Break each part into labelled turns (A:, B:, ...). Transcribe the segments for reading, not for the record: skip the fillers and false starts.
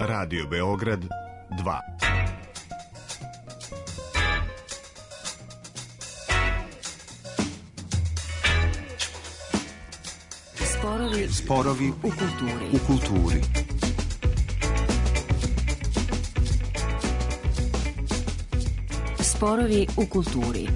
A: Radio Beograd 2. Sporovi u kulturi.
B: Sporovi u kulturi.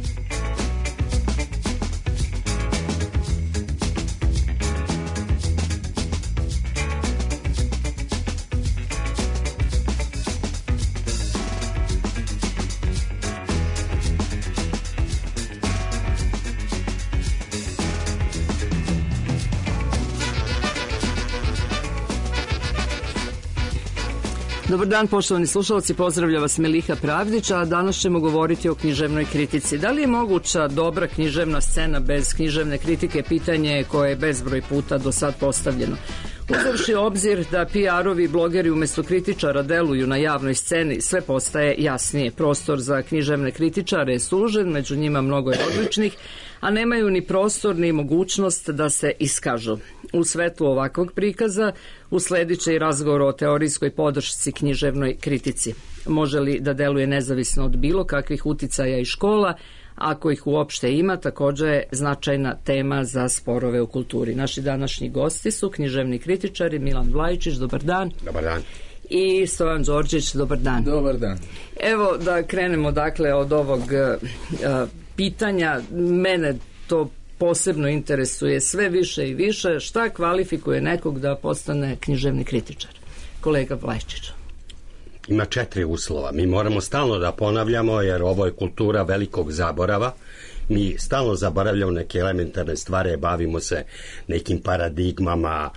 B: Dobar dan, poštovani slušalci, pozdravlja vas Meliha Pravdić, a danas ćemo govoriti o književnoj kritici. Da li je moguća dobra književna scena bez književne kritike, pitanje koje je bezbroj puta do sad postavljeno. Uzevši obzir da PR-ovi i blogeri umjesto kritičara deluju na javnoj sceni, sve postaje jasnije. Prostor za književne kritičare je sužen, među njima mnogo je odličnih, a nemaju ni prostor ni mogućnost da se iskažu. U svetlu ovakvog prikaza usledit će i razgovor o teorijskoj podršci književnoj kritici. Može li da deluje nezavisno od bilo kakvih uticaja i škola, ako ih uopšte ima, također je značajna tema za sporove u kulturi. Naši današnji gosti su književni kritičari Milan Vlajičić, dobar dan.
C: Dobar dan.
B: I Stojan Đorđević, dobar dan.
D: Dobar dan.
B: Evo da krenemo dakle od ovog pitanja. Mene to posebno interesuje sve više i više. Šta kvalifikuje nekog da postane književni kritičar? Kolega Vlajičić.
C: Ima 4 uslova. Mi moramo stalno da ponavljamo, jer ovo je kultura velikog zaborava. Mi stalno zaboravljamo neke elementarne stvari, bavimo se nekim paradigmama,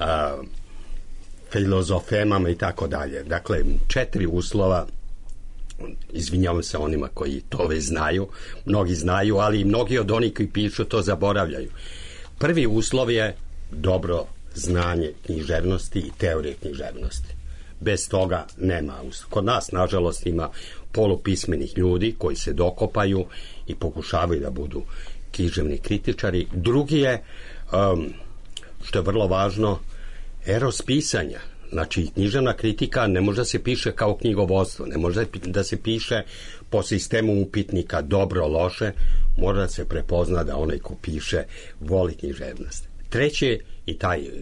C: filozofemama i tako dalje. Dakle, 4 uslova, izvinjavam se onima koji to već znaju, mnogi znaju, ali i mnogi od onih koji pišu to zaboravljaju. Prvi uslov je dobro znanje književnosti i teorije književnosti. Bez toga nema. Kod nas, nažalost, ima polupismenih ljudi koji se dokopaju i pokušavaju da budu književni kritičari. Drugi je, što je vrlo važno, eros pisanja. Znači, književna kritika ne može da se piše kao knjigovodstvo, ne može da se piše po sistemu upitnika dobro, loše, mora da se prepozna da onaj ko piše voli književnost. Treći, i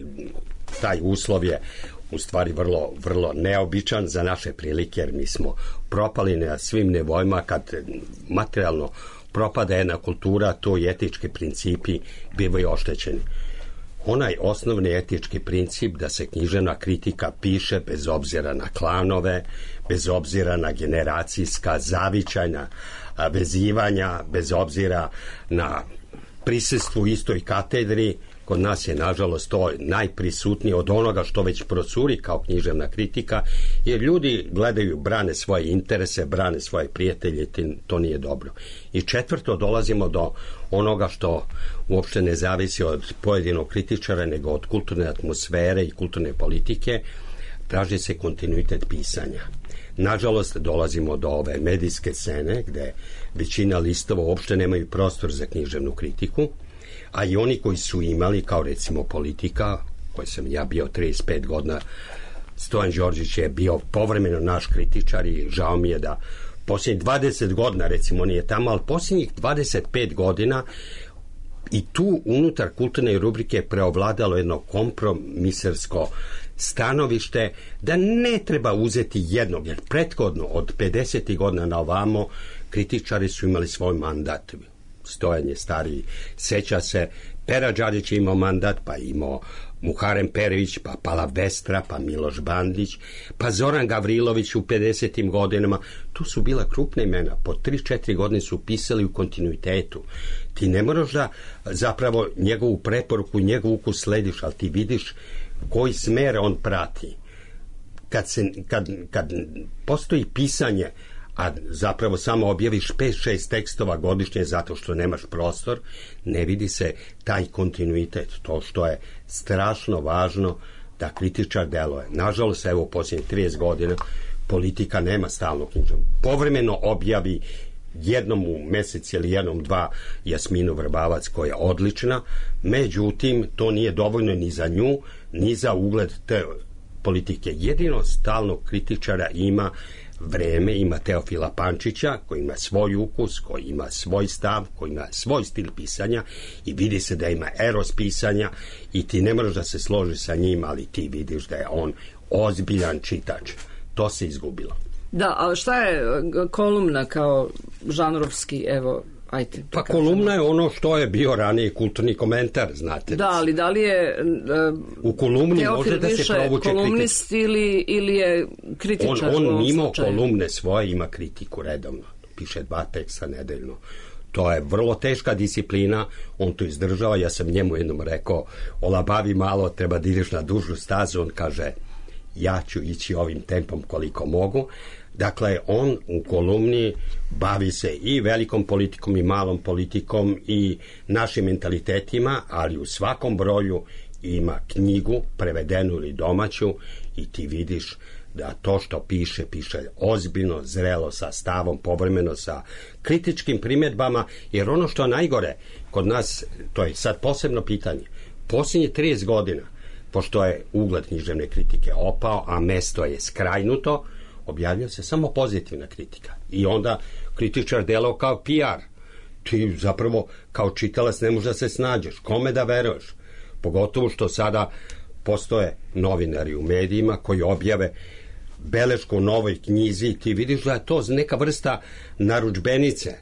C: taj uslov je u stvari vrlo neobičan za naše prilike, jer mi smo propali na svim nivoima. Kad materijalno propada jedna kultura, to i etički principi bivaju oštećeni. Onaj osnovni etički princip da se književna kritika piše bez obzira na klanove, bez obzira na generacijska zavičajna vezivanja, bez obzira na prisustvo u istoj katedri. Kod nas je, nažalost, to najprisutnije od onoga što već procuri kao književna kritika, jer ljudi gledaju, brane svoje interese, brane svoje prijatelje, to nije dobro. I četvrto, dolazimo do onoga što uopšte ne zavisi od pojedinog kritičara, nego od kulturne atmosfere i kulturne politike. Traži se kontinuitet pisanja. Nažalost, dolazimo do ove medijske scene, gde većina listova uopšte nemaju prostor za književnu kritiku, a i oni koji su imali, kao recimo Politika, koji sam ja bio 35 godina, Stojan Đorđević je bio povremeno naš kritičar i žao mi je da posljednjih 20 godina, recimo, nije tamo, ali posljednjih 25 godina i tu unutar kulturne rubrike preovladalo jedno kompromisersko stanovište da ne treba uzeti jednog, jer prethodno od 50. godina na ovamo kritičari su imali svoj mandat. Stojan je stariji, seća se, Pera Đarić je imao mandat, pa imao Muharem Perić, pa Pala Vestra, pa Miloš Bandić, pa Zoran Gavrilović u 50. godinama. Tu su bila krupna imena, po 3-4 godine su pisali u kontinuitetu. Ti ne moraš da zapravo njegovu preporuku, njegov ukus slediš, ali ti vidiš koji smer on prati. Kad postoji pisanje, a zapravo samo objaviš 5-6 tekstova godišnje zato što nemaš prostor, ne vidi se taj kontinuitet, to što je strašno važno da kritičar deluje. Nažalost, evo u posljednjih 30 godina Politika nema stalno književnu. Povremeno objavi jednom u mesec ili jednom dva Jasminu Vrbavac, koja je odlična, međutim to nije dovoljno ni za nju, ni za ugled politike. Jedino stalnog kritičara ima Vreme, ima Teofila Pančića, koji ima svoj ukus, koji ima svoj stav, koji ima svoj stil pisanja i vidi se da ima eros pisanja i ti ne možeš da se složi sa njim, ali ti vidiš da je on ozbiljan čitač. To se izgubilo.
B: Da, ali šta je kolumna kao žanrovski, evo, ajte.
C: Pa kolumna je ono što je bio ranije kulturni komentar, znate.
B: Da, ali da li je
C: u kolumni može da se provuče
B: kolumnist ili je kritičar?
C: On ima kolumne svoje, ima kritiku redovno. Piše 2 teksta nedeljno. To je vrlo teška disciplina, on to izdržava. Ja sam njemu jednom rekao, olabavi malo, treba da ideš na dužu stazu. On kaže, ja ću ići ovim tempom koliko mogu. Dakle, on u kolumni bavi se i velikom politikom i malom politikom i našim mentalitetima, ali u svakom broju ima knjigu, prevedenu ili domaću, i ti vidiš da to što piše ozbiljno, zrelo, sa stavom, povremeno sa kritičkim primjedbama, jer ono što je najgore kod nas, to je sad posebno pitanje, posljednjih 30 godina, pošto je ugled književne kritike opao, a mesto je skrajnuto, objavljuje se samo pozitivna kritika. I onda kritičar delao kao PR. Ti zapravo kao čitalac ne možeš da se snađeš. Kome da veruješ? Pogotovo što sada postoje novinari u medijima koji objave belešku u novoj knjizi i ti vidiš da je to neka vrsta narudžbenice.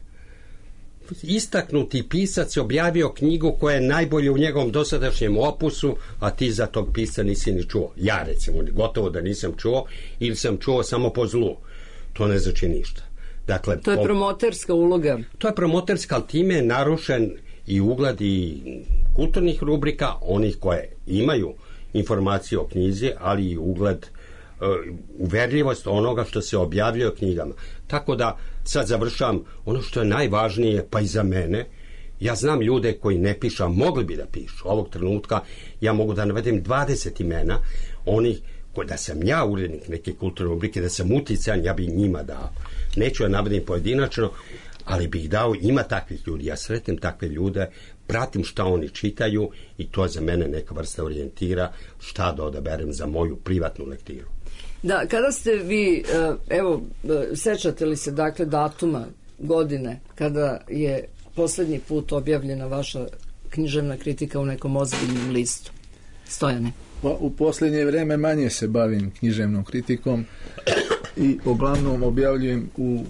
C: Istaknuti pisac je objavio knjigu koja je najbolje u njegovom dosadašnjem opusu, a ti za tog pisca nisi ni čuo. Ja recimo, gotovo da nisam čuo ili sam čuo samo po zlu. To ne znači ništa. Dakle,
B: to je promoterska uloga.
C: To je promoterska, ali time je narušen i ugled i kulturnih rubrika, onih koje imaju informacije o knjizi, ali i ugled, uverljivost onoga što se objavljuje o knjigama. Tako da sad završavam ono što je najvažnije, pa i za mene. Ja znam ljude koji ne pišu, a mogli bi da pišu. Ovog trenutka ja mogu da navedem 20 imena onih koji, da sam ja urednik neke kulturne rubrike, da sam uticajan, ja bi njima dao. Neću ja navedim pojedinačno, ali bih dao, ima takvih ljudi. Ja sretnem takve ljude, pratim šta oni čitaju i to je za mene neka vrsta orijentira šta da odaberem za moju privatnu lektiru.
B: Da, kada ste vi, evo, sećate li se dakle datuma, godine, kada je posljednji put objavljena vaša književna kritika u nekom ozbiljnom listu? Stojane.
D: U posljednje vrijeme manje se bavim književnom kritikom i uglavnom objavljujem u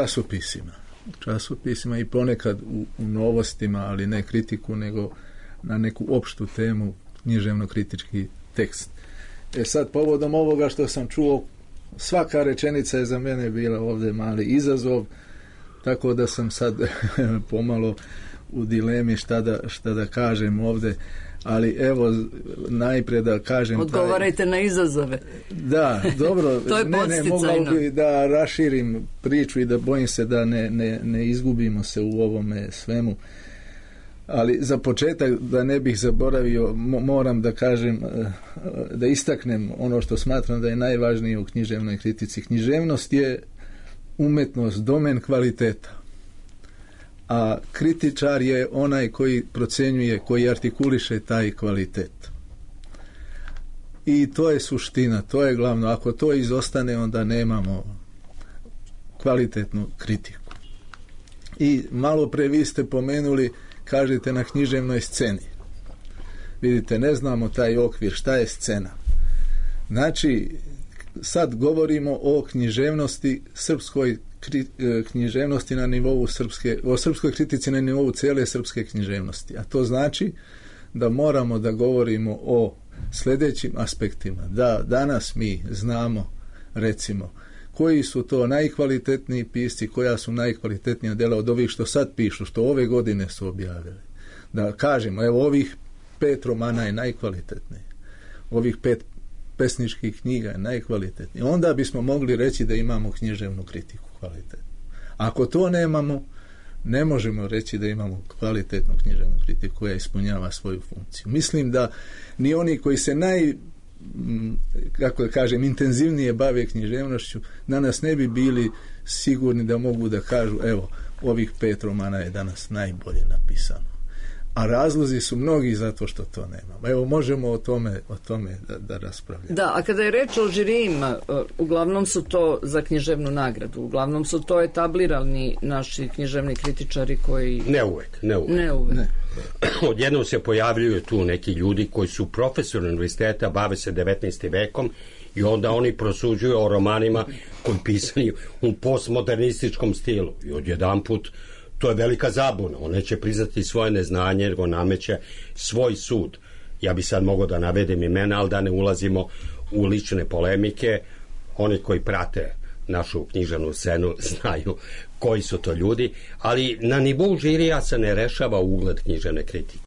D: časopisima i ponekad u novostima, ali ne kritiku, nego na neku opštu temu, književno-kritički tekst. Sad, povodom ovoga što sam čuo, svaka rečenica je za mene bila ovdje mali izazov, tako da sam sad pomalo u dilemi šta da kažem ovdje, ali evo najprije da kažem...
B: Odgovarajte na izazove.
D: Da, dobro.
B: To je podsticajno.
D: Mogao bi da raširim priču i da bojim se da ne izgubimo se u ovome svemu. Ali za početak, da ne bih zaboravio, moram da kažem, da istaknem ono što smatram da je najvažnije u književnoj kritici. Književnost je umetnost, domen kvaliteta. A kritičar je onaj koji procenjuje, koji artikuliše taj kvalitet. I to je suština, to je glavno. Ako to izostane, onda nemamo kvalitetnu kritiku. I malo pre vi ste pomenuli, kažete, na književnoj sceni. Vidite, ne znamo taj okvir, šta je scena. Znači, sad govorimo o književnosti, srpskoj književnosti na nivou o srpskoj kritici na nivou cijele srpske književnosti. A to znači da moramo da govorimo o sljedećim aspektima. Da danas mi znamo, recimo, koji su to najkvalitetniji pisci, koja su najkvalitetnija dela od ovih što sad pišu, što ove godine su objavili. Da kažemo, evo, ovih 5 romana je najkvalitetniji. Ovih 5 pesničkih knjiga je najkvalitetniji. Onda bismo mogli reći da imamo književnu kritiku kvalitetnu. Ako to nemamo, ne možemo reći da imamo kvalitetnu književnu kritiku koja ispunjava svoju funkciju. Mislim da ni oni koji se kako da kažem, intenzivnije bave književnošću, danas ne bi bili sigurni da mogu da kažu, evo, ovih 5 romana je danas najbolje napisano. A razlozi su mnogi zato što to nemamo. Evo, možemo o tome da raspravljamo.
B: Da, a kada je reč o žirijima, uglavnom su to za književnu nagradu, uglavnom su to etablirani naši književni kritičari koji...
C: Ne uvek.
D: Ne.
C: Odjednom se pojavljuju tu neki ljudi koji su profesori univerziteta, bave se 19. vekom i onda oni prosuđuju o romanima koji pisani u postmodernističkom stilu. I odjedanput to je velika zabuna. On neće priznati svoje neznanje, nego nameće svoj sud. Ja bi sad mogao da navedem imena, ali da ne ulazimo u lične polemike. Oni koji prate našu književnu scenu znaju koji su to ljudi, ali na nivou žirija se ne rešava ugled književne kritike.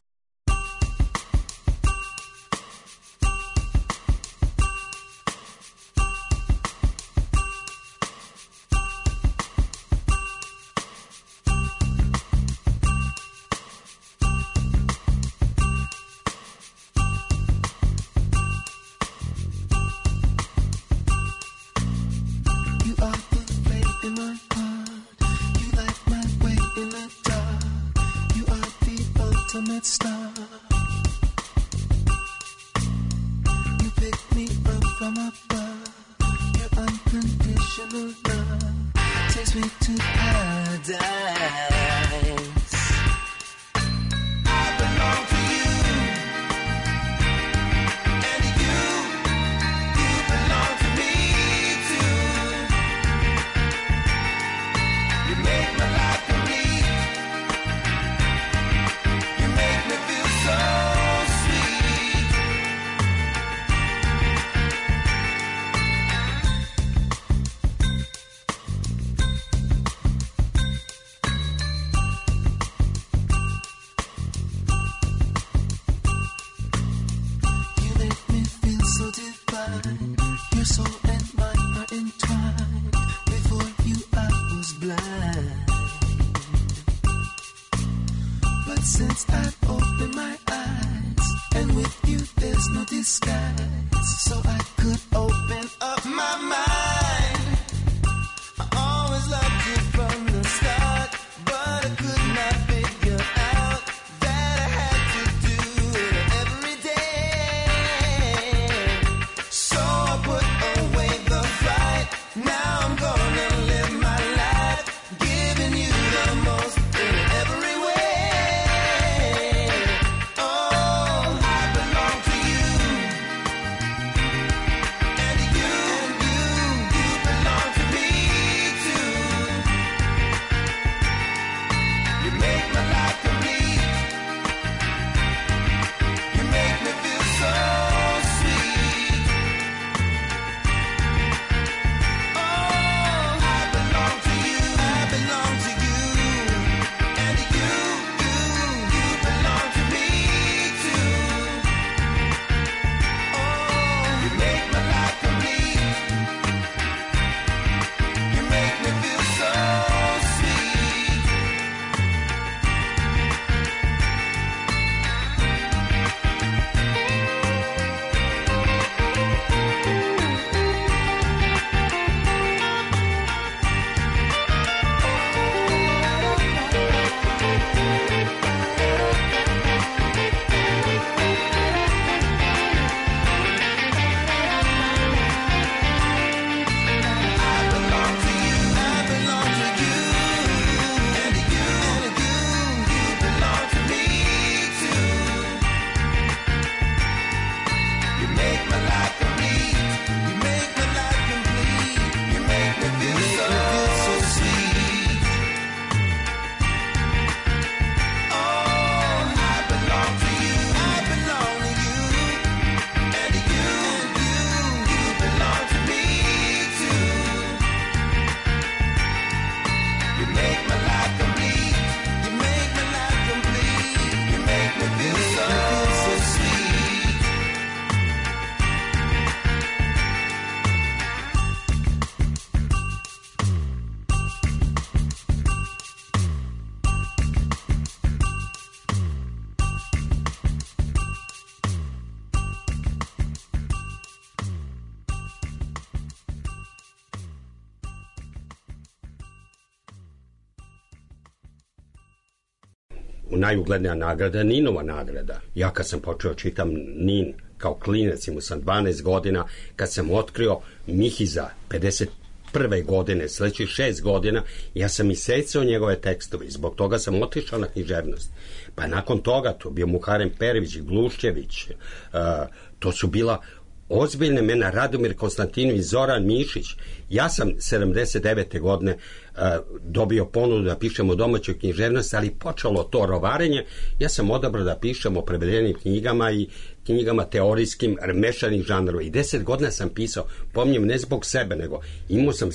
C: najuglednija nagrada, Ninova nagrada. Ja kad sam počeo čitam Nin kao klinac, imao sam 12 godina, kad sam otkrio Mihiza 51. godine, sledećih 6 godina, ja sam isecao njegove tekstove i zbog toga sam otišao na književnost. Pa nakon toga to bio Muharem Perević, Glušćević, to su bila ozbiljne imena, Radomir Konstantinović, Zoran Mišić. Ja sam 79. godine dobio ponudu da pišem o domaćoj književnosti, ali počelo to rovarenje. Ja sam odabrao da pišem o prevedenim knjigama i knjigama teorijskim, mešanih žanrova. I 10 godina sam pisao, pominjem, ne zbog sebe, nego imao sam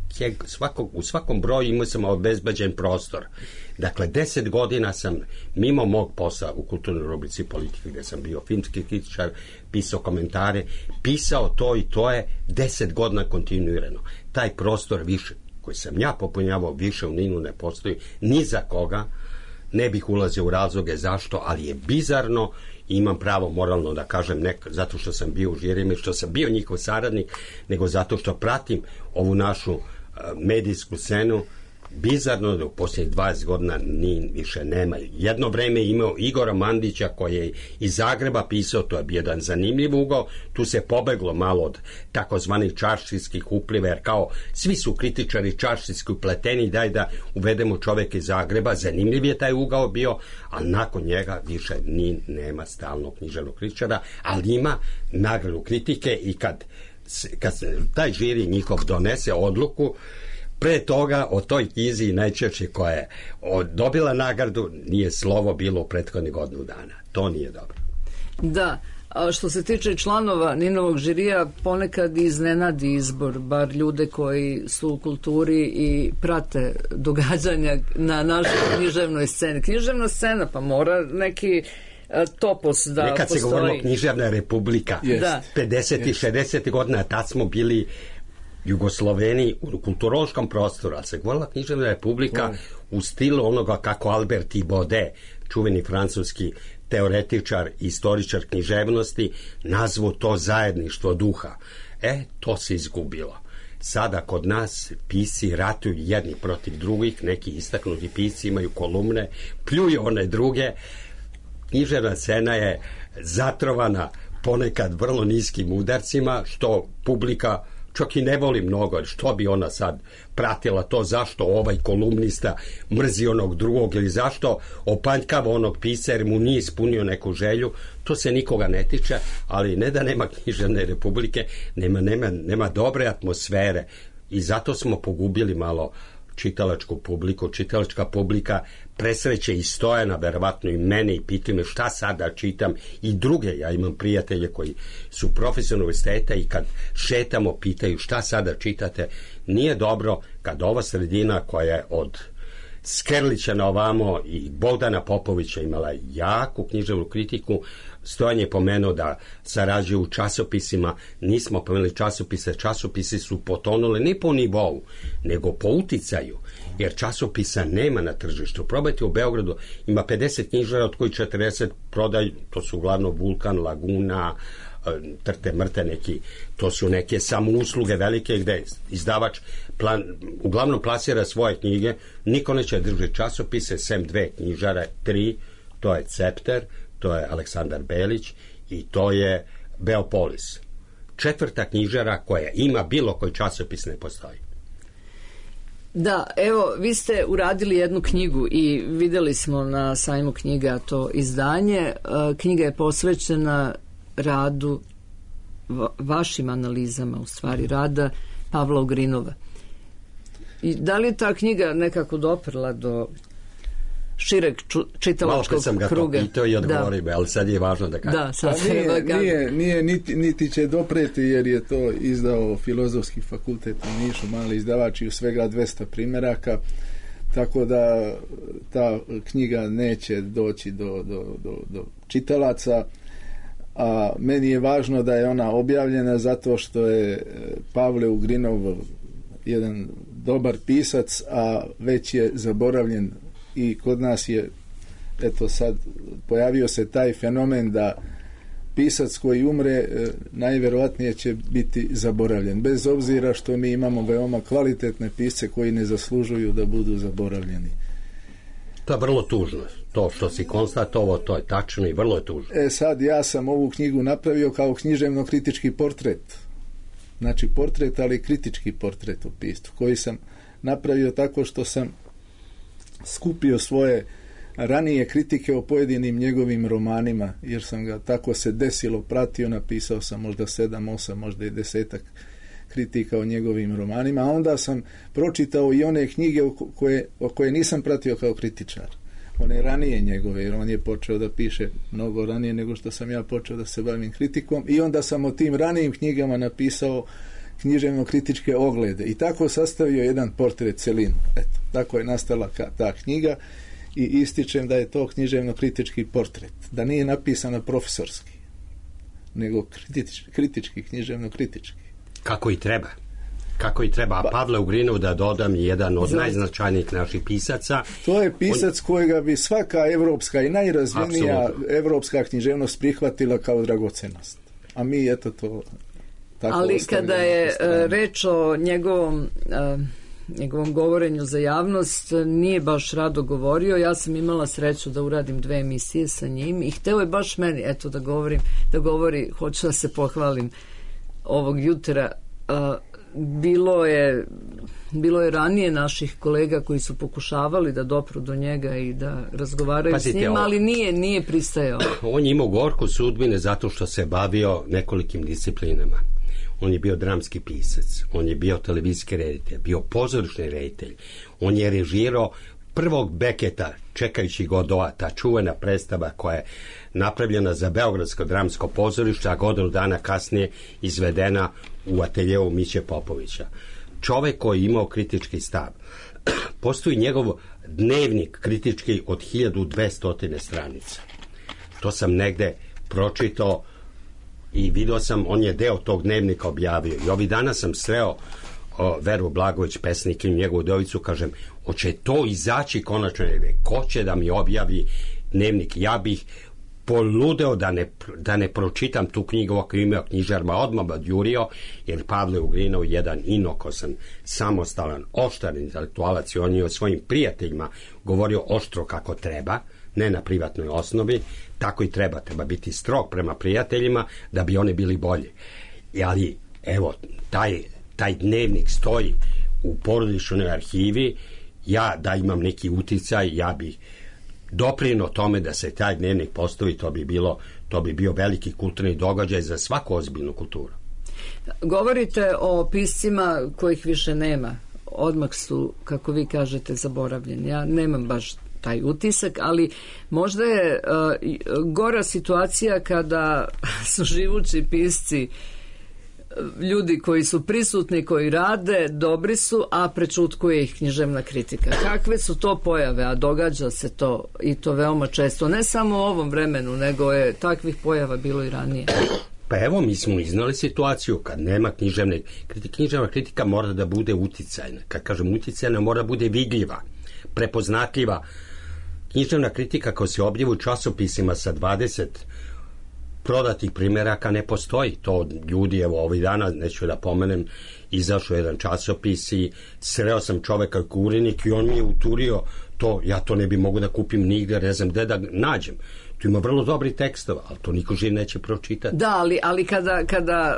C: u svakom broju imao sam obezbeđen prostor. Dakle, 10 godina sam, mimo mog posla u kulturnoj rubrici Politike, gde sam bio filmski kritičar, pisao komentare, pisao to i to je 10 godina kontinuirano. Taj prostor više, koji sam ja popunjavao, više u Ninu ne postoji ni za koga. Ne bih ulazio u razloge zašto, ali je bizarno, imam pravo moralno da kažem, ne zato što sam bio u žirima, što sam bio njihov saradnik, nego zato što pratim ovu našu medijsku scenu. Bizarno da u posljednjih 20 godina ni više nema. Jedno vreme je imao Igora Mandića koji je iz Zagreba pisao, to je bio jedan zanimljiv ugao, tu se pobeglo malo od takozvanih čaršijskih upliva, jer kao svi su kritičari čaršijski upleteni, daj da uvedemo čoveka iz Zagreba, zanimljiv je taj ugao bio, ali nakon njega više ni nema stalnog književnog kritičara, ali ima nagradu kritike i kad taj žiri njihov donese odluku, pre toga o toj knjizi najčešće koja je dobila nagradu nije slovo bilo u prethodnih godinu dana. To nije dobro.
B: Da, a što se tiče članova Ninovog žirija, ponekad iznenadi izbor, bar ljude koji su u kulturi i prate događanja na našoj književnoj sceni. Književna scena, pa mora neki topos da
C: nekad
B: postoji.
C: Se govorilo književna republika.
B: Da.
C: 50. i 60. godina, tad smo bili Jugosloveni u kulturološkom prostoru, ali se govorila književna republika u stilu onoga kako Albert Thibaudet, čuveni francuski teoretičar i istoričar književnosti, nazvao to zajedništvo duha. To se izgubilo. Sada kod nas pisci ratuju jedni protiv drugih, neki istaknuti pisci imaju kolumne, pljuju one druge. Književna scena je zatrovana ponekad vrlo niskim udarcima, što publika čak i ne voli mnogo, što bi ona sad pratila to, zašto ovaj kolumnista mrzi onog drugog ili zašto opanjkava onog pisca jer mu nije ispunio neku želju, to se nikoga ne tiče, ali ne da nema književne republike, nema dobre atmosfere i zato smo pogubili malo čitalačku publiku. Čitalačka publika presreće i Stojana, verovatno i mene, i pitaju me šta sad da čitam, i druge. Ja imam prijatelje koji su profesori univerziteta i kad šetamo pitaju šta sad da čitate. Nije dobro kad ova sredina koja je od Skerlića na ovamo i Bogdana Popovića imala jaku književnu kritiku. Stojan je pomenuo da sarađuju u časopisima, nismo pomenuli časopise, časopisi su potonuli ne po nivou, nego po uticaju, jer časopisa nema na tržištu. Probajte u Beogradu, ima 50 knjižara, od kojih 40 prodaju, to su uglavnom Vulkan, Laguna, Trte mrte neki, to su neke samousluge velike gde izdavač uglavnom plasira svoje knjige, niko neće držati časopise, sem dve knjižare, 3, to je Cepter, to je Aleksandar Belić i to je Beopolis. 4. knjižara koja ima bilo koji časopis ne postoji.
B: Da, evo, vi ste uradili jednu knjigu i videli smo na sajmu knjiga to izdanje. Knjiga je posvećena radu, vašim analizama, u stvari, rada Pavla Ugrinova. I da li je ta knjiga nekako doprla do šireg čitalačkog kruga?
C: Malo kad sam ga to pitao i odgovorio, ali sad je važno da kažem.
B: Da, sad
D: nije niti će dopreti, jer je to izdao Filozofski fakultet u Nišu, mali izdavač i u svega 200 primjeraka, tako da ta knjiga neće doći do čitalaca. A meni je važno da je ona objavljena zato što je Pavle Ugrinov jedan dobar pisac, a već je zaboravljen i kod nas je, eto sad, pojavio se taj fenomen da pisac koji umre najvjerovatnije će biti zaboravljen, bez obzira što mi imamo veoma kvalitetne pisce koji ne zaslužuju da budu zaboravljeni.
C: To je vrlo tužno. To što si konstatovao, to je tačno i vrlo je tužno.
D: Sad ja sam ovu knjigu napravio kao književno-kritički portret. Znači portret, ali kritički portret o piscu, koji sam napravio tako što sam skupio svoje ranije kritike o pojedinim njegovim romanima, jer sam ga tako se desilo, pratio, napisao sam možda 7, 8, možda i 10 kritika o njegovim romanima, a onda sam pročitao i one knjige koje nisam pratio kao kritičar. One ranije njegove, jer on je počeo da piše mnogo ranije nego što sam ja počeo da se bavim kritikom, i onda sam o tim ranijim knjigama napisao književno-kritičke oglede i tako sastavio jedan portret celinu. Eto, tako je nastala ta knjiga i ističem da je to književno-kritički portret, da nije napisano profesorski, nego kritički, književno-kritički.
C: Kako i treba. Kako i treba. A Pavle Ugrinov, da dodam, jedan od najznačajnijih naših pisaca.
D: To je pisac kojega bi svaka evropska i najrazvijenija evropska književnost prihvatila kao dragocenost. A mi eto to tako. Ali
B: kada je reč o njegovom govorenju za javnost, nije baš rado govorio. Ja sam imala sreću da uradim 2 emisije sa njim i hteo je baš meni eto da govori, hoću da se pohvalim ovog jutra. Bilo je ranije naših kolega koji su pokušavali da dopru do njega i da razgovaraju s njim, ali nije pristajao.
C: On je imao gorku sudbine zato što se bavio nekolikim disciplinama. On je bio dramski pisac, on je bio televizijski reditelj, bio pozorišni reditelj, on je režirao prvog Beketa, Čekajući Godoa, ta čuvena predstava koja je napravljena za Beogradsko dramsko pozorište, a godinu dana kasnije izvedena u ateljeu Miće Popovića. Čovek koji je imao kritički stav. Postoji njegov dnevnik kritički od 1200 stranica. To sam negde pročitao i vidio sam, on je deo tog dnevnika objavio. I ovih dana sam sreo Veru Blagović, pesnik, i njegovu dovicu, kažem, hoće to izaći konačno, ko će da mi objavi dnevnik? Ja bih poludeo da ne pročitam tu knjigu ako imao knjižarma, odmah odjurio, jer Pavle Ugrinov jedan inokosan, samostalan, oštar intelektualac i on je o svojim prijateljima govorio oštro kako treba, ne na privatnoj osnovi, tako i treba biti strog prema prijateljima da bi oni bili bolji. Ali evo, taj dnevnik stoji u porodičnoj arhivi. Ja da imam neki uticaj, ja bih doprinio tome da se taj dnevnik postavi, to bi bio veliki kulturni događaj za svaku ozbiljnu kulturu.
B: Govorite o piscima kojih više nema. Odmah su, kako vi kažete, zaboravljeni. Ja nemam baš taj utisak, ali možda je gora situacija kada su živući pisci ljudi koji su prisutni, koji rade, dobri su, a prečutkuje ih književna kritika. Kakve su to pojave, a događa se to i to veoma često, ne samo u ovom vremenu, nego je takvih pojava bilo i ranije.
C: Pa evo, mi smo iznali situaciju kad nema književne kritike. Književna kritika mora da bude uticajna. Kad kažem uticajna, mora da bude vidljiva, prepoznatljiva. Književna kritika koja se objavljuje u časopisima sa 20 prodatih primjeraka ne postoji. To ljudi, evo ovih dana, neću da pomenem, izašao jedan časopis i sreo sam čoveka kurinik i on mi je uturio to, ja to ne bi mogu da kupim nigde, ne znam gde da nađem. Tu ima vrlo dobri tekstova, ali to niko živ neće pročitati.
B: Da, ali kada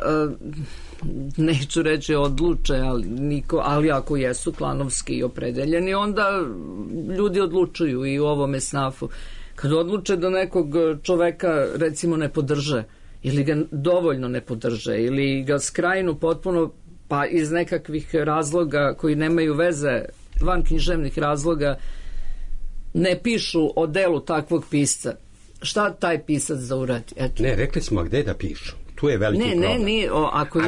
B: neću reći odluče, ali ako jesu klanovski opredeljeni, onda ljudi odlučuju i u ovome snafu. Kad odluče da nekog čoveka recimo ne podrže ili ga dovoljno ne podrže ili ga skrajnu potpuno, pa iz nekakvih razloga koji nemaju veze, van književnih razloga, ne pišu o delu takvog pisca, šta taj pisac da uradi? Eto.
C: Ne, rekli smo gde da pišu. Tu je veliki problem.
B: Ako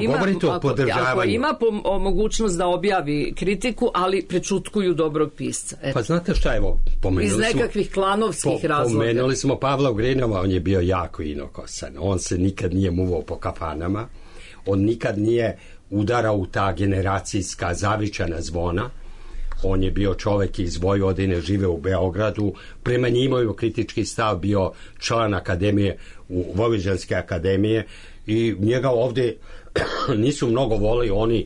B: ima mogućnost da objavi kritiku, ali prečutkuju dobrog pisca. Eto.
C: Pa znate šta, evo,
B: iz nekakvih klanovskih razloga.
C: Pomenuli smo Pavla Ugrinova, on je bio jako inokosan. On se nikad nije muvao po kafanama, on nikad nije udarao u ta generacijska zavičana zvona. On je bio čovek iz Vojvodine, žive u Beogradu, prema njima je kritički stav, bio član akademije, u Vojvođanske akademije, i njega ovde nisu mnogo volili oni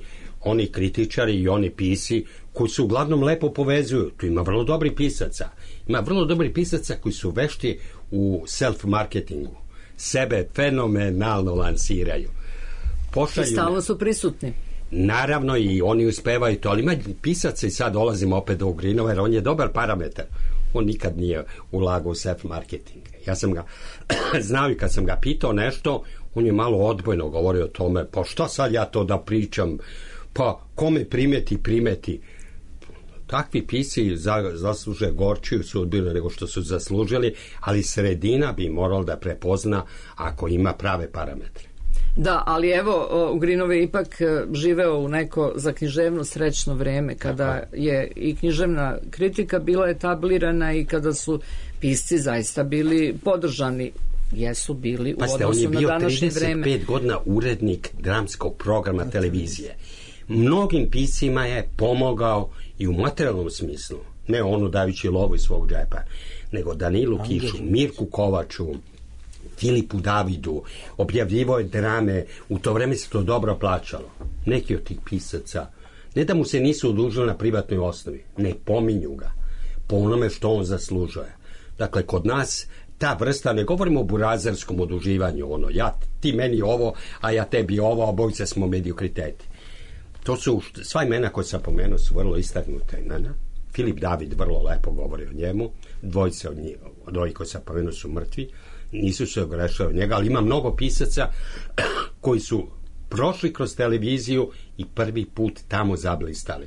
C: oni kritičari i oni pisci koji su uglavnom lepo povezuju. Tu ima vrlo dobri pisaca. Ima vrlo dobri pisaca koji su vešti u self-marketingu. Sebe fenomenalno lansiraju.
B: I stalno su prisutni.
C: Naravno, i oni uspevaju to, ali ima pisaca, i sad dolazimo opet do Ugrinova, jer on je dobar parametar. On nikad nije ulagao u self-marketing. Ja sam ga znao, i kad sam ga pitao nešto, on je malo odbojno govorio o tome, pa šta sad ja to da pričam, pa kome primeti. Takvi pisci zasluže gorčiju sudbinu nego što su zaslužili, ali sredina bi morala da prepozna ako ima prave parametre.
B: Da, ali evo, Ugrinov je ipak živeo u neko za književno srećno vreme, kada je i književna kritika bila etablirana i kada su pisci zaista bili podržani. Jesu bili u odnosu na današnje vreme.
C: On je bio 35 godina urednik dramskog programa televizije. Mnogim piscima je pomogao i u materijalnom smislu. Ne onu dajući lovu iz svog džepa, nego Danilu Kišu, Mirku Kovaču, Filipu Davidu, objavljivo je drame, u to vreme se to dobro plaćalo. Neki od tih pisaca, ne da mu se nisu odužili na privatnoj osnovi, ne pominju ga po onome što on zaslužuje. Dakle, kod nas ta vrsta, ne govorimo o burazerskom oduživanju, ti meni ovo, a ja tebi ovo, a obojice smo mediokriteti. To su, sva imena koje sam pomenuo su vrlo istaknute. Filip David vrlo lepo govori o njemu, dvojice od ovih koji sam pomenuo su mrtvi, nisu se ogrešali od njega, ali ima mnogo pisaca koji su prošli kroz televiziju i prvi put tamo zablistali.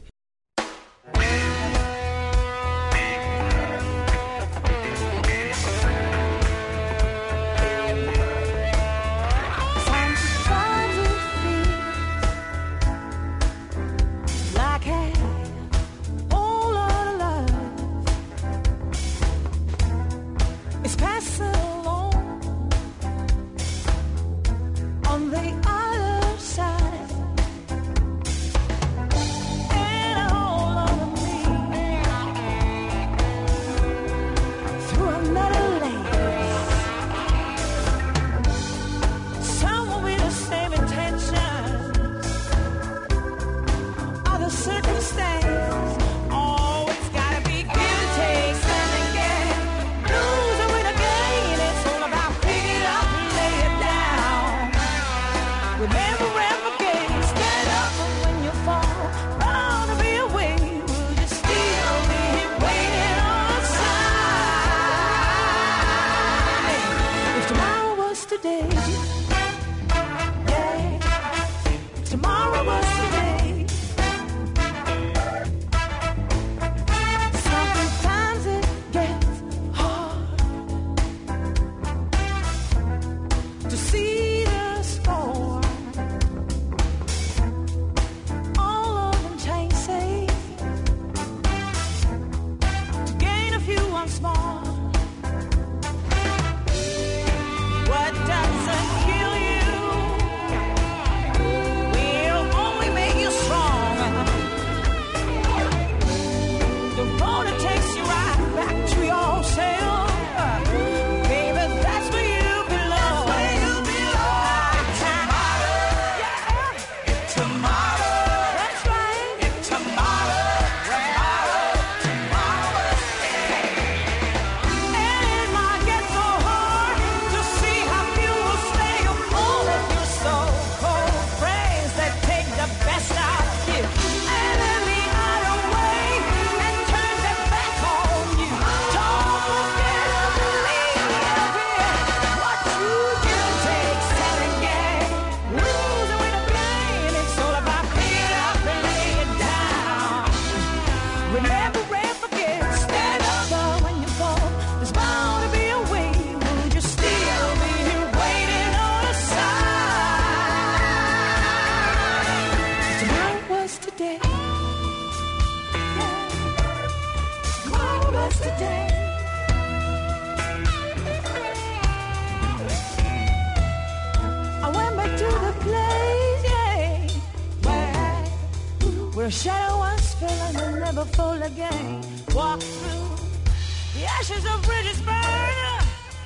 E: Where shadow once fell and will never fall again. Walk through the ashes of bridges burn.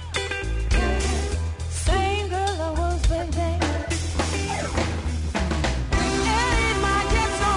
E: Same girl I was back then. And it might get so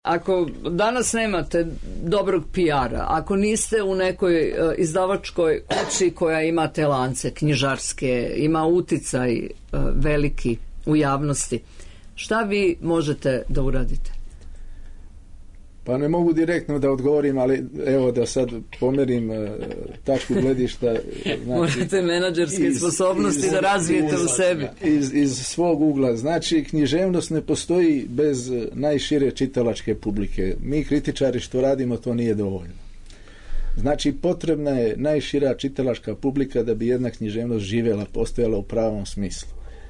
B: ako danas nemate dobrog PR-a, ako niste u nekoj izdavačkoj kući koja ima te lance knjižarske, ima uticaj veliki u javnosti, šta vi možete da uradite?
D: Pa ne mogu direktno da odgovorim, ali evo da sad pomerim tačku gledišta. Znači,
B: možete menadžerske sposobnosti da razvijete u sebi.
D: Iz svog ugla. Znači, književnost ne postoji bez najšire čitalačke publike. Mi kritičari što radimo, to nije dovoljno. Znači, potrebna je najšira čitalačka publika da bi jedna književnost živjela, postojala u pravom smislu.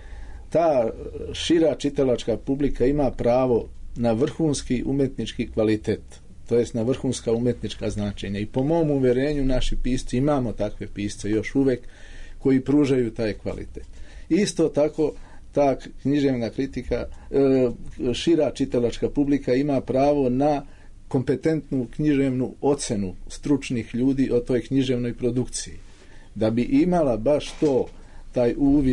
D: Ta šira čitalačka publika ima pravo na vrhunski umetnički kvalitet, to jest na vrhunska umetnička značenja. I po mom uverenju naši pisci, imamo takve pisce još uvek, koji pružaju taj kvalitet. Isto tako ta književna kritika, šira čitalačka publika ima pravo na kompetentnu književnu ocenu stručnih ljudi o toj književnoj produkciji. Da bi imala baš to, taj uvid,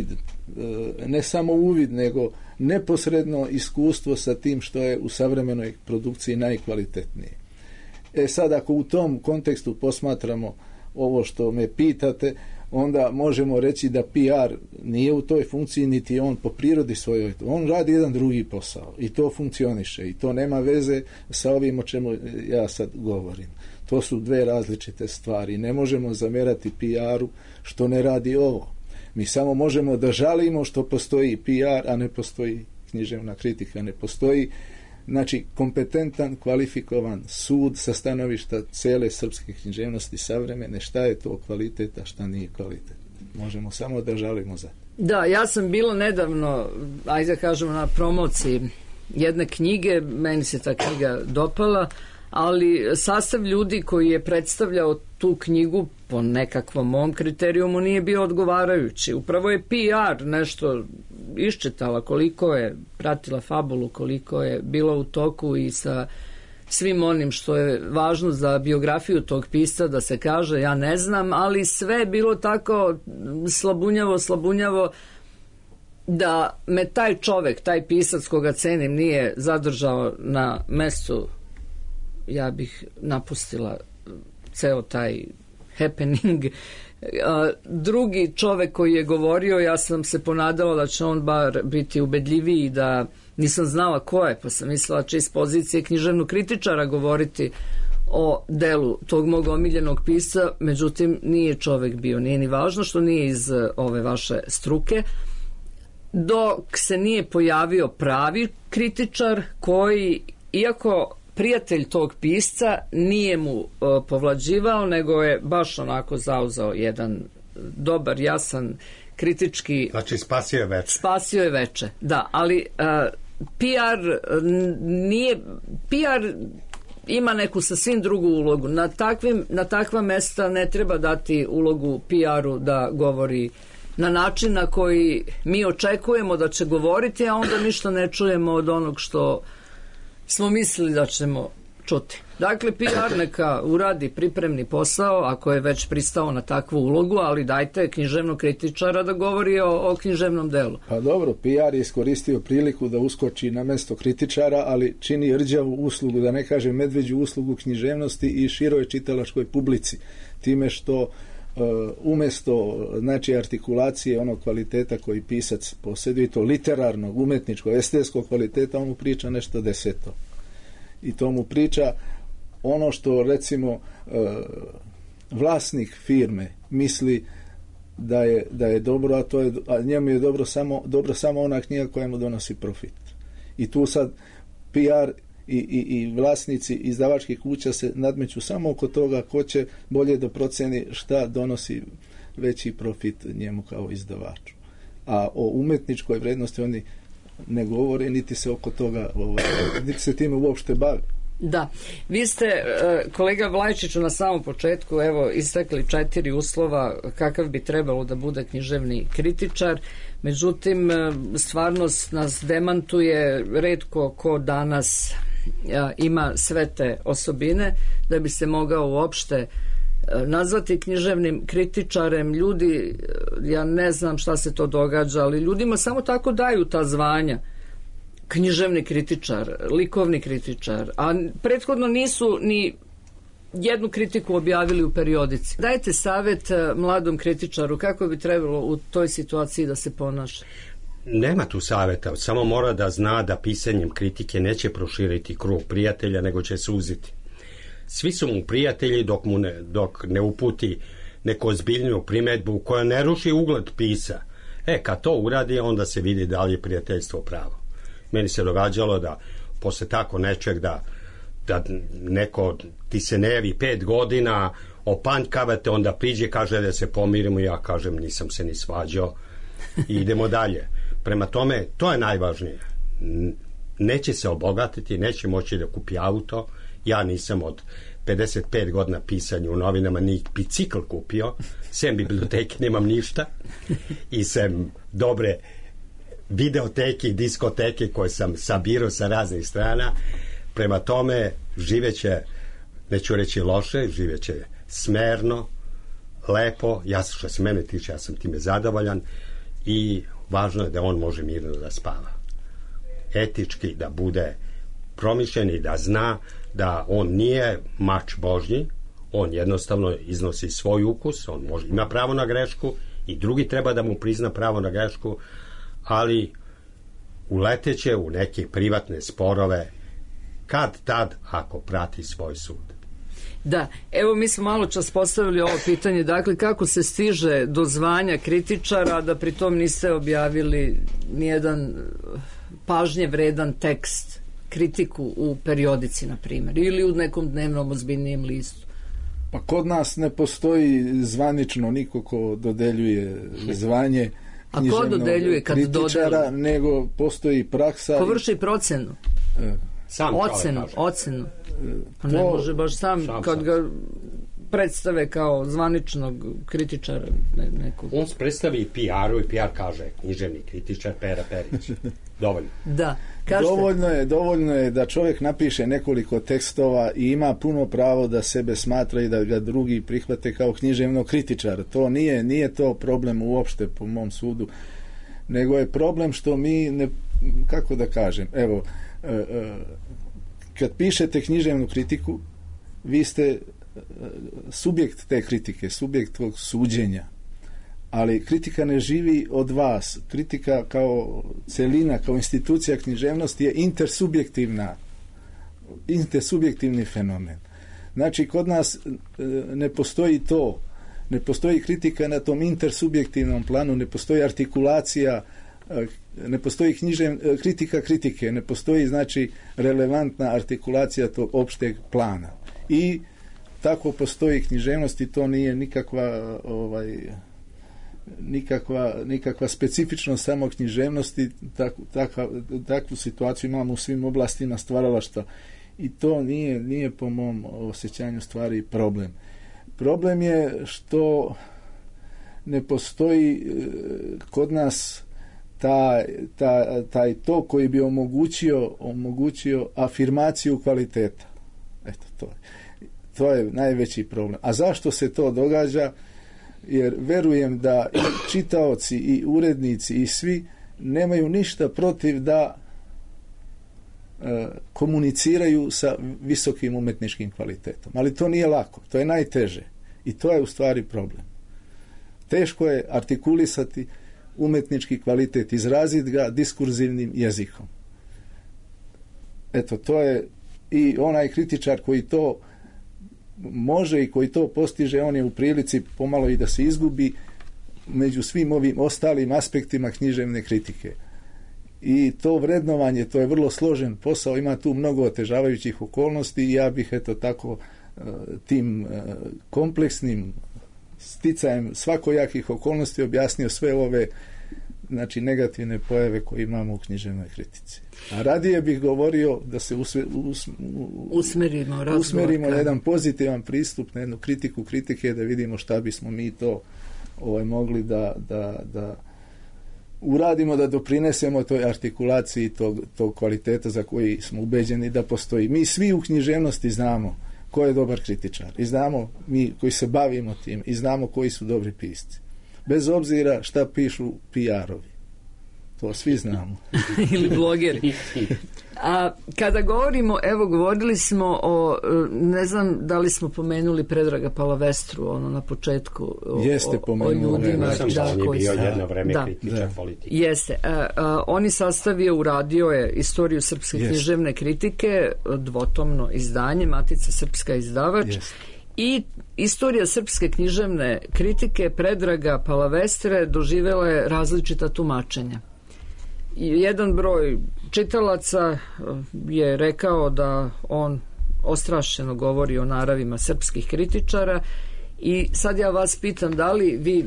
D: ne samo uvid, nego neposredno iskustvo sa tim što je u savremenoj produkciji najkvalitetnije. Sad, ako u tom kontekstu posmatramo ovo što me pitate, onda možemo reći da PR nije u toj funkciji, niti on po prirodi svojoj. On radi jedan drugi posao i to funkcioniše i to nema veze sa ovim o čemu ja sad govorim. To su dve različite stvari. Ne možemo zamerati PR-u što ne radi ovo. Mi samo možemo da žalimo što postoji PR, a ne postoji književna kritika, ne postoji, znači, kompetentan, kvalifikovan sud sa stanovišta cele srpske književnosti savremene, šta je to kvalitet, a šta nije kvalitet. Možemo samo da žalimo za to.
B: Da, ja sam bila nedavno, ajde da kažemo, na promociji jedne knjige, meni se ta knjiga dopala, ali sastav ljudi koji je predstavljao tu knjigu po nekakvom mom kriterijumu nije bio odgovarajući. Upravo je PR nešto iščitala, koliko je pratila fabulu, koliko je bila u toku i sa svim onim što je važno za biografiju tog pisca da se kaže, ja ne znam, ali sve je bilo tako slabunjavo da me taj čovek, taj pisac koga cenim, nije zadržao na mestu, ja bih napustila ceo taj happening. Drugi čovek koji je govorio, ja sam se ponadala da će on bar biti ubedljiviji, da nisam znala ko je, pa sam mislila će iz pozicije književnog kritičara govoriti o delu tog mog omiljenog pisca, međutim nije čovek bio, nije ni važno što nije iz ove vaše struke, dok se nije pojavio pravi kritičar koji, iako prijatelj tog pisca, nije mu povlađivao, nego je baš onako zauzao jedan dobar, jasan, kritički...
C: Znači, spasio je veče.
B: Spasio je veče, da, ali PR nije... PR ima neku sasvim drugu ulogu. Na takva mesta ne treba dati ulogu PR-u da govori na način na koji mi očekujemo da će govoriti, a onda ništa ne čujemo od onog što smo mislili da ćemo čuti. Dakle, PR neka uradi pripremni posao, ako je već pristao na takvu ulogu, ali dajte književnog kritičara da govori o književnom delu.
D: Pa dobro, PR je iskoristio priliku da uskoči na mesto kritičara, ali čini rđavu uslugu, da ne kažem medveđu uslugu književnosti i široj čitalačkoj publici. Time što umjesto, znači, artikulacije onog kvaliteta koji pisac posjeduje, i to literarnog, umetničkog, estetskog kvaliteta, on mu priča nešto deseto. I to mu priča ono što, recimo, vlasnik firme misli da je dobro, a njemu je dobro samo ona knjiga koja mu donosi profit. I tu sad PR i vlasnici izdavačkih kuća se nadmeću samo oko toga ko će bolje da proceni šta donosi veći profit njemu kao izdavaču. A o umetničkoj vrednosti oni ne govore, niti se oko toga niti se time uopšte bavi.
B: Da, vi ste, kolega Vlajčiću, na samom početku istakli 4 uslova kakav bi trebalo da bude književni kritičar, međutim stvarnost nas demantuje, retko ko danas ima sve te osobine da bi se mogao uopšte nazvati književnim kritičarem. Ljudi, ja ne znam šta se to događa, ali ljudima samo tako daju ta zvanja književni kritičar, likovni kritičar, a prethodno nisu ni jednu kritiku objavili u periodici. Dajte savjet mladom kritičaru kako bi trebalo u toj situaciji da se ponaša.
C: Nema tu savjeta, samo mora da zna da pisanjem kritike neće proširiti krug prijatelja, nego će suziti. Svi su mu prijatelji dok ne uputi neku ozbiljniju primedbu koja ne ruši ugled pisa. Kad to uradi, onda se vidi da li je prijateljstvo pravo. Meni se događalo da posle tako nečeg da neko ti se ne javi 5 godina, opanjkavate, onda priđe, kaže da se pomirimo, ja kažem nisam se ni svađao i idemo dalje. Prema tome, to je najvažnije. Neće se obogatiti, neće moći da kupi auto. Ja nisam od 55 godina pisanja u novinama ni bicikl kupio, sem biblioteke nemam ništa i sem dobre videoteke i diskoteke koje sam sabirao sa raznih strana. Prema tome, živeće, neću reći loše, živeće smerno, lepo. Ja, što se mene tiče, ja sam time zadovoljan i važno je da on može mirno da spava. Etički da bude promišljen i da zna da on nije mač Božji, on jednostavno iznosi svoj ukus, on ima pravo na grešku i drugi treba da mu prizna pravo na grešku, ali uleteće u neke privatne sporove kad tad ako prati svoj sud.
B: Da, evo mi smo malo čas postavili ovo pitanje, dakle kako se stiže do zvanja kritičara, da pritom niste objavili nijedan pažnje vredan tekst, kritiku u periodici, na primjer, ili u nekom dnevnom ozbiljnijem listu?
D: Pa kod nas ne postoji zvanično niko ko dodeljuje zvanje književnog kritičara, nego postoji praksa.
B: Ko vrši procenu? Ocenu. Pa ne može baš sam kad ga predstave kao zvaničnog kritičara nekog.
C: On se predstavi i PR-u i PR kaže književni kritičar Pera Perić. Dovoljno.
B: Da.
D: Dovoljno je da čovjek napiše nekoliko tekstova i ima puno pravo da sebe smatra i da ga drugi prihvate kao književnog kritičara. To nije to problem uopšte po mom sudu, nego je problem što mi ne, kako da kažem, evo, kad pišete književnu kritiku, vi ste subjekt te kritike, subjekt tog suđenja, ali kritika ne živi od vas. Kritika kao celina, kao institucija književnosti je intersubjektivni fenomen. Znači, kod nas ne postoji to, ne postoji kritika na tom intersubjektivnom planu, ne postoji artikulacija, ne postoji kritika kritike, ne postoji znači relevantna artikulacija tog opšteg plana. I tako postoji književnost i to nije nikakva specifičnost samo književnosti. Takvu situaciju imamo u svim oblastima stvaralaštva i to nije po mom osjećanju stvari problem. Problem je što ne postoji kod nas taj tok koji bi omogućio afirmaciju kvaliteta. Eto, to je najveći problem. A zašto se to događa? Jer verujem da i čitaoci i urednici i svi nemaju ništa protiv da komuniciraju sa visokim umetničkim kvalitetom. Ali to nije lako, to je najteže. I to je u stvari problem. Teško je artikulisati umetnički kvalitet, izraziti ga diskurzivnim jezikom. Eto, to je i onaj kritičar koji to može i koji to postiže, on je u prilici pomalo i da se izgubi među svim ovim ostalim aspektima književne kritike. I to vrednovanje, to je vrlo složen posao, ima tu mnogo otežavajućih okolnosti i ja bih tako tim kompleksnim sticajem svakojakih okolnosti objasnio sve ove znači negativne pojave koje imamo u književnoj kritici. A radije bih govorio da se usmerimo na jedan pozitivan pristup, na jednu kritiku kritike, da vidimo šta bismo mi to mogli da uradimo, da doprinesemo toj artikulaciji tog kvaliteta za koji smo ubeđeni da postoji. Mi svi u književnosti znamo ko je dobar kritičar i znamo mi koji se bavimo tim i znamo koji su dobri pisci. Bez obzira šta pišu PR-ovi. To svi znamo.
B: Ili blogeri. A kada govorimo, evo govorili smo o, ne znam da li smo pomenuli Predraga Palavestru ono na početku
D: Jeste
B: o ljudima
C: on je bio jedno vreme kritičar politike.
B: Jeste. On je sastavio, uradio je Istoriju srpske književne kritike, dvotomno izdanje, Matica Srpska izdavač. I Istorija srpske književne kritike Predraga Palavestre doživjela je različita tumačenja. Jedan broj čitalaca je rekao da on ostrašćeno govori o naravima srpskih kritičara i sad ja vas pitam da li vi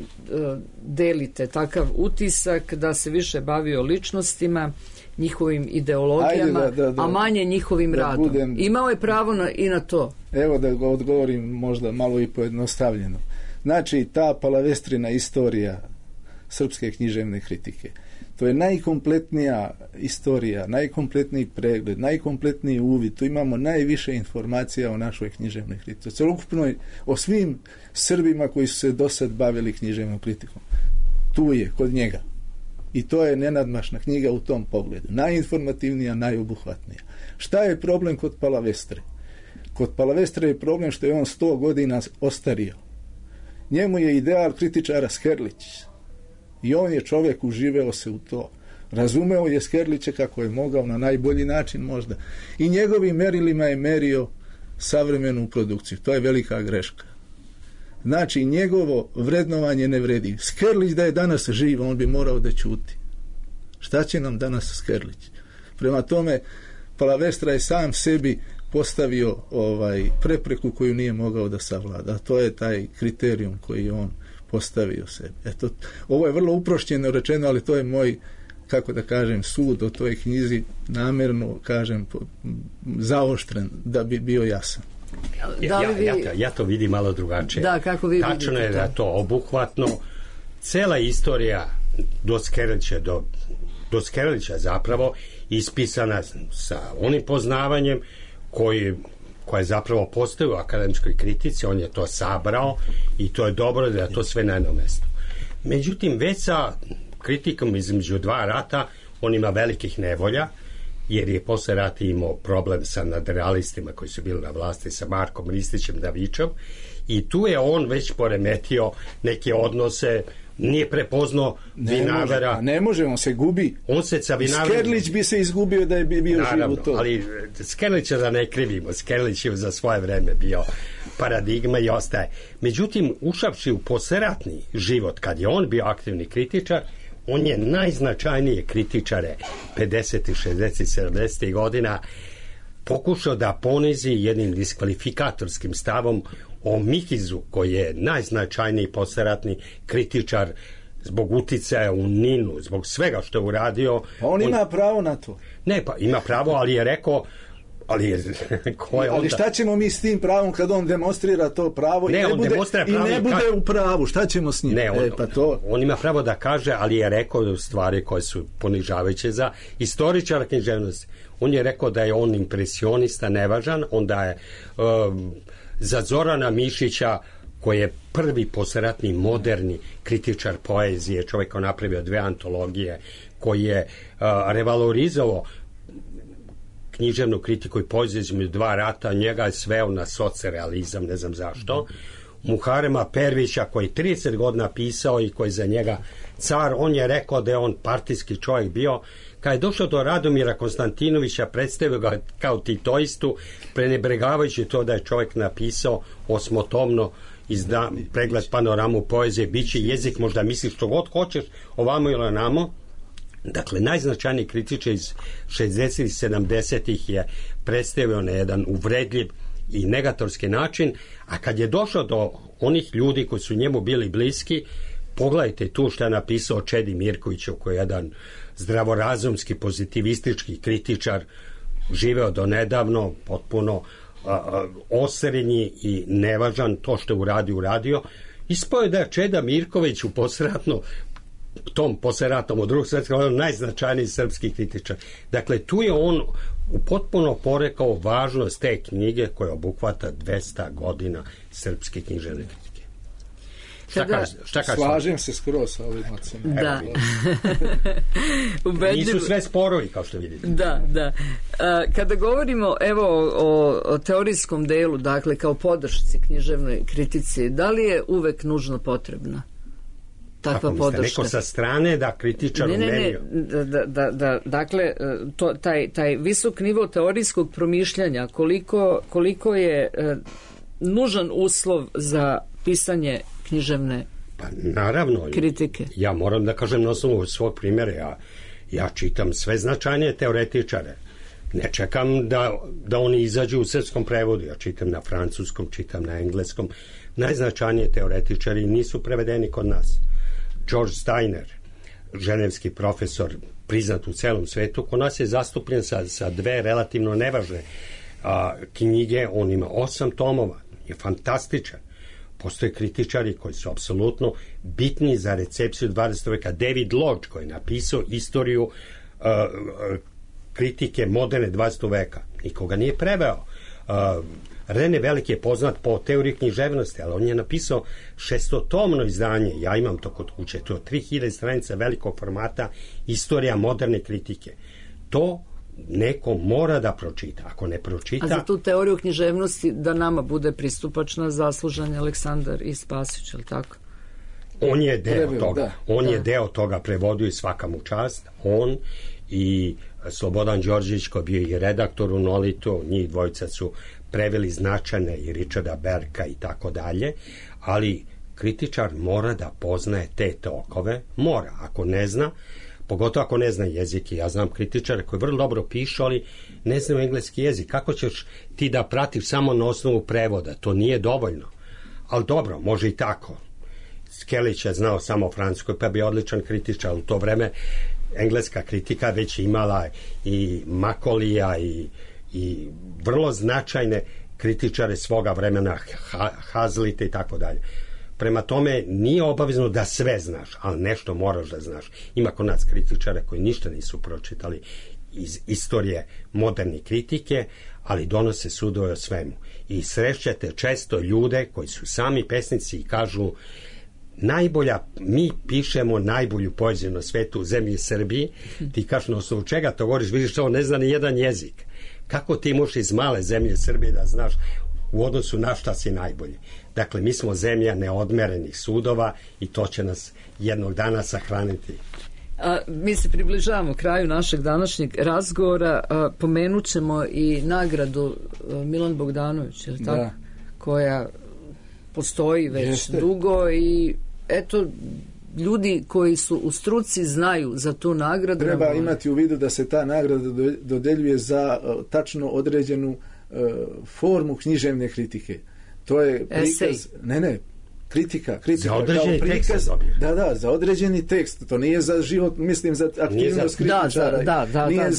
B: delite takav utisak da se više bavi o ličnostima, njihovim ideologijama, a manje njihovim radom. Imao je pravo i na to.
D: Evo da ga odgovorim možda malo i pojednostavljeno. Znači, ta Palavestrina istorija srpske književne kritike, to je najkompletnija istorija, najkompletniji pregled, najkompletniji uvid. Tu imamo najviše informacija o našoj književnoj kritici. Celokupno o svim Srbima koji su se do sad bavili književnom kritikom. Tu je, kod njega. I to je nenadmašna knjiga u tom pogledu. Najinformativnija, najobuhvatnija. Šta je problem kod Palavestre? Kod Palavestre je problem što je on 100 godina ostario. Njemu je ideal kritičara Skerlić. I on je čovjek uživeo se u to. Razumeo je Skerlića kako je mogao na najbolji način možda. I njegovim merilima je merio savremenu produkciju. To je velika greška. Znači, njegovo vrednovanje ne vredi. Skerlić da je danas živ, on bi morao da ćuti. Šta će nam danas Skerlić? Prema tome, Palavestra je sam sebi postavio prepreku koju nije mogao da savlada. To je taj kriterijum koji on postavio sebi. Eto, ovo je vrlo uprošćeno rečeno, ali to je moj, kako da kažem, sud o toj knjizi, namjerno kažem zaoštren da bi bio jasan.
C: Ja to vidim malo drugačije.
B: Da, kako vi vidite?
C: Tačno je da to obuhvatno. Cela istorija do Skerlića zapravo ispisana sa onim poznavanjem koje je zapravo postoji u akademskoj kritici, on je to sabrao i to je dobro da je to sve na jednom mjestu. Međutim, već sa kritikom između dva rata on ima velikih nevolja, jer je posle rata imao problem sa nadrealistima koji su bili na vlasti, sa Markom Ristićem Davičom, i tu je on već poremetio neke odnose, nije prepoznao Vinavera.
D: Ne može, on se gubi.
C: On se sa Vinaverom...
D: Skerlić bi se izgubio da je bio živ u to.
C: Ali Skerlića da ne krivimo, Skerlić je za svoje vreme bio paradigma i ostaje. Međutim, ušavši u posleratni život, kad je on bio aktivni kritičar, on je najznačajnije kritičare 50. 60. 70. godina pokušao da ponizi jednim diskvalifikatorskim stavom o Mihizu, koji je najznačajniji posleratni kritičar zbog uticaja u Ninu, zbog svega što je uradio.
D: On ima pravo na to.
C: Ne, pa ima pravo, ali je rekao, ali
D: šta ćemo mi s tim pravom kad on demonstrira to pravo i ne bude u pravu? Šta ćemo s njim?
C: On ima pravo da kaže, ali je rekao stvari koje su ponižavajuće za istoričara književnosti. On je rekao da je on impresionista, nevažan, onda je za Zorana Mišića, koji je prvi posleratni moderni kritičar poezije, čovjek koji je napravio 2 antologije, koji je revalorizovao književnu kritiku i poeziju između 2 rata, njega je sveo na socrealizam, ne znam zašto. Muharema Pervića, koji 30 godina pisao i koji za njega car, on je rekao da je on partijski čovjek bio. Kad je došao do Radomira Konstantinovića, predstavio ga kao titoistu, prenebregavajući to da je čovjek napisao 8-tomno pregled panoramu poezije, biće jezik, možda misliš što god hoćeš, ovamo ili onamo. Dakle, najznačajniji kritičar iz 60. i 70. je predstavio na jedan uvredljiv i negatorski način, a kad je došao do onih ljudi koji su njemu bili bliski, pogledajte tu što je napisao Čedi Mirkoviću, koji je jedan zdravorazumski, pozitivistički kritičar, živeo do nedavno, potpuno osrednji i nevažan, to što je uradio. Ispao je da je Čeda Mirković u tom posleratnom od drugog svjetskog najznačajniji srpski kritičar. Dakle, tu je on potpuno porekao važnost te knjige koja obuhvata 200 godina srpske književne kritike. Šta kažeš?
D: Slažem se skroz sa ovim ocenom.
B: Da.
C: Nisu sve sporovi, kao što vidite.
B: Da. Kada govorimo o teorijskom delu, dakle kao podršci književnoj kritici, da li je uvek nužno potrebna takva podrška?
C: Neko sa strane da kritičar
B: Ne. Dakle, taj visok nivo teorijskog promišljanja, koliko je nužan uslov za pisanje književne kritike?
C: Ja moram da kažem na osnovu svog primjera, ja čitam sve značajnije teoretičare. Ne čekam da oni izađu u srpskom prevodu. Ja čitam na francuskom, čitam na engleskom. Najznačajnije teoretičari nisu prevedeni kod nas. George Steiner, ženevski profesor, priznat u celom svetu, kod nas je zastupljen sa dve relativno nevažne knjige. On ima 8 tomova. Je fantastičan. Postoje kritičari koji su apsolutno bitni za recepciju 20. veka. David Lodge, koji je napisao istoriju kritike moderne 20. veka. Nikoga nije preveo. Rene Veliki je poznat po teoriji književnosti, ali on je napisao 600-tomno izdanje, ja imam to kod kuće, to je 3000 stranica velikog formata, istorija moderne kritike. To neko mora da pročita. Ako ne pročita...
B: A za tu teoriju književnosti da nama bude pristupačna zaslužan Aleksandar i Spasić, je li tako?
C: On je deo toga. Je deo toga, prevodio i svaka mu čast. On i Slobodan Đorđević, koji je bio i redaktor u Nolitu, njih dvojica su preveli značajne, i Richarda Berka i tako dalje, ali kritičar mora da poznaje te tokove, mora. Ako ne zna, pogotovo ako ne zna jezik, ja znam kritičare koji vrlo dobro pišu, ali ne znaju engleski jezik. Kako ćeš ti da pratiš samo na osnovu prevoda? To nije dovoljno. Ali dobro, može i tako. Skelić je znao samo francuskoj, pa bi odličan kritičar. U to vreme engleska kritika već imala i Makolija i vrlo značajne kritičare svoga vremena, Hazlite i tako dalje. Prema tome, nije obavezno da sve znaš, ali nešto moraš da znaš. Ima kod nas kritičare koji ništa nisu pročitali iz istorije moderne kritike, ali donose sudove o svemu. I srećete često ljude koji su sami pesnici i kažu mi pišemo najbolju poeziju na svetu u zemlji Srbiji. Ti kažeš na osnovu čega to govoriš, vidiš što on ne zna ni jedan jezik. Kako ti možeš iz male zemlje Srbije da znaš u odnosu na šta si najbolji? Dakle, mi smo zemlja neodmerenih sudova i to će nas jednog dana sahraniti.
B: Mi se približavamo kraju našeg današnjeg razgovora. Pomenut ćemo i nagradu Milan Bogdanović, je li tako? Koja postoji već dugo i eto, ljudi koji su u struci znaju za tu nagradu.
D: Treba imati u vidu da se ta nagrada dodeljuje za tačno određenu formu književne kritike. To je prikaz... Kritika
C: za određeni tekst.
D: Za određeni tekst. To nije za život, mislim za aktivnost kritičara. Nije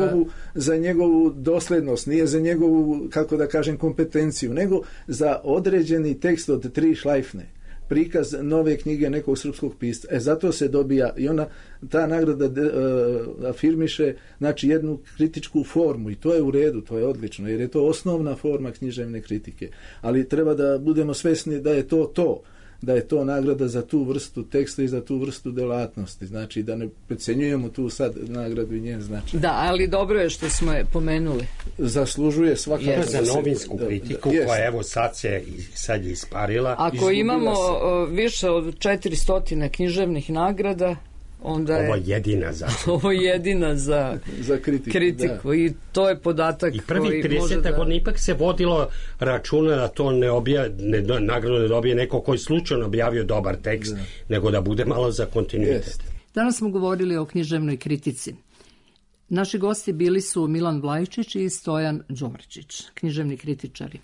D: za njegovu doslednost, nije za njegovu, kako da kažem, kompetenciju, nego za određeni tekst od 3 šlajfne. Prikaz nove knjige nekog srpskog pisca. Zato se dobija i ta nagrada afirmiše, znači, jednu kritičku formu i to je u redu, to je odlično, jer je to osnovna forma književne kritike. Ali treba da budemo svesni da je da je to nagrada za tu vrstu teksta i za tu vrstu delatnosti. Znači, da ne precenjujemo tu sad nagradu i njen značaj.
B: Da, ali dobro je što smo je pomenuli.
D: Zaslužuje svakako
C: za novinsku kritiku, koja evo sad je isparila.
B: Ako imamo više od 400 književnih nagrada, onda je... Ovo je jedina za kritiku. I to je podatak
C: i prvih 30 godina ipak se vodilo računa da to nagradu ne dobije neko koji slučajno objavio dobar tekst, nego da bude malo za kontinuitet.
B: Danas smo govorili o književnoj kritici. Naši gosti bili su Milan Vlajčić i Stojan Đorđić, književni kritičari.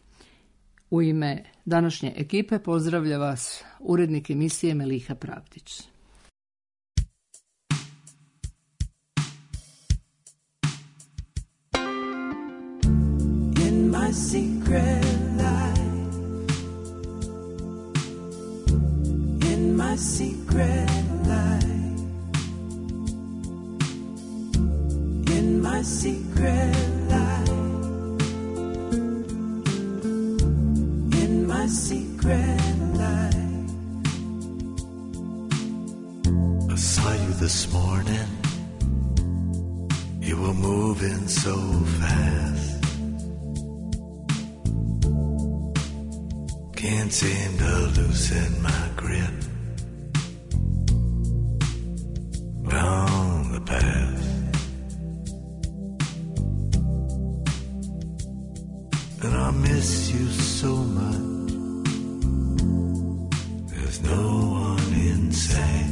B: U ime današnje ekipe pozdravlja vas urednik emisije Meliha Pravdić.
E: My secret life, in my secret life, in my secret life, in my secret life,
F: saw you this morning. You were moving so fast. Can't seem to loosen my grip on the past. And I miss you so much. There's no one in sight.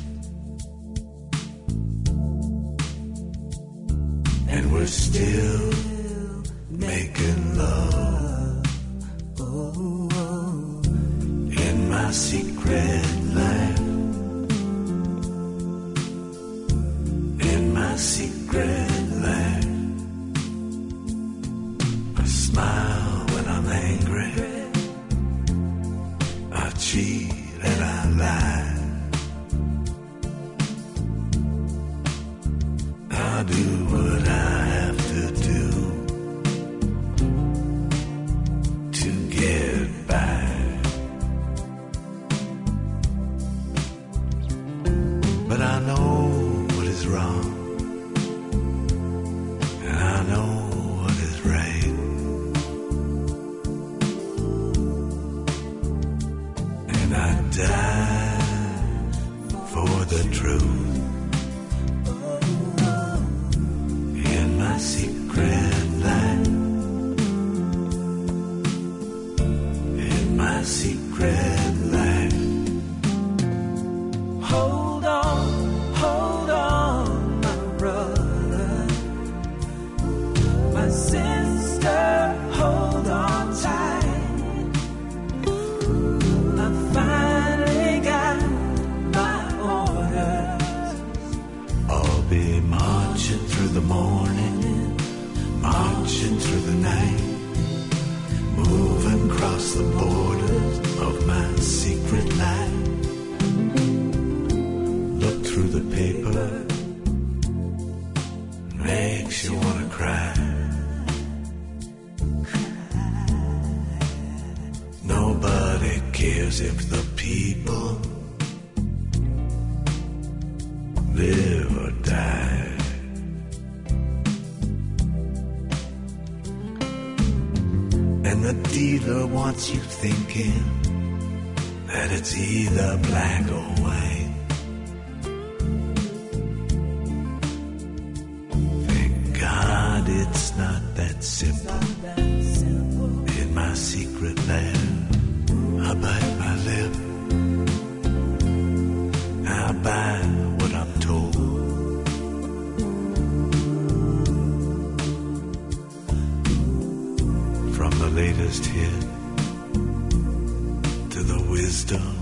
F: And we're still making love in my secret life. In my secret life. I smile when I'm angry. I cheat and I lie. I do what I have to do to get by. But I know what is wrong, and I know what is right. And I die for the truth. In my secret life. In my secret life.
E: Hold on, my brother, my sister, hold on tight. I finally got my orders.
F: I'll be marching through the morning, marching through the night, moving across the borders of my secret life. Look through the paper, makes you wanna cry. Nobody cares if the people live or die. And the dealer wants you thinking that it's either black or white. Thank God it's not that simple. In my secret land, I bite my lip. I buy what I'm told. From the latest hit to the wisdom